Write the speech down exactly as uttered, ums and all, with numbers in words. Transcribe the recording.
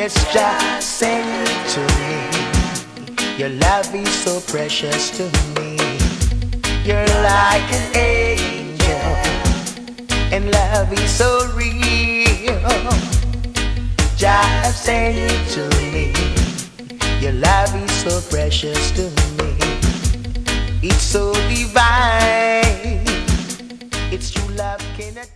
Yes, just send it to me. Your love is so precious to me. You're like an angel, and love is so real. Just send it to me. Your love is so precious to me. It's so divine. It's true love cannot